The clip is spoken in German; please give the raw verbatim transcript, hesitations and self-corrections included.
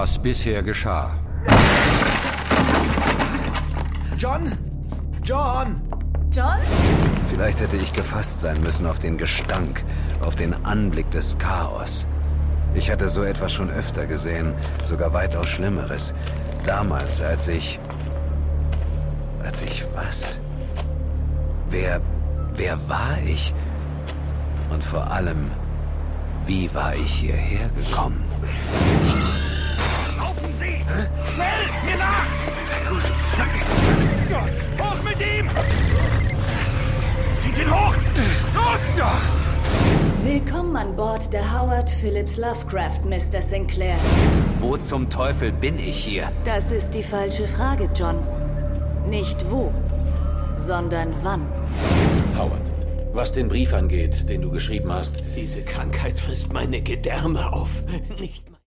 was bisher geschah. John? John! John? Vielleicht hätte ich gefasst sein müssen auf den Gestank, auf den Anblick des Chaos. Ich hatte so etwas schon öfter gesehen, sogar weitaus Schlimmeres. Damals, als ich... Als ich was? Wer... Wer war ich? Und vor allem, wie war ich hierher gekommen? Laufen Sie! Hä? Schnell! Mir nach! Gut. Hoch mit ihm! Zieht ihn hoch! Los! Willkommen an Bord der Howard Phillips Lovecraft, Mister Sinclair. Wo zum Teufel bin ich hier? Das ist die falsche Frage, John. Nicht wo, sondern wann. Howard, was den Brief angeht, den du geschrieben hast. Diese Krankheit frisst meine Gedärme auf. Nicht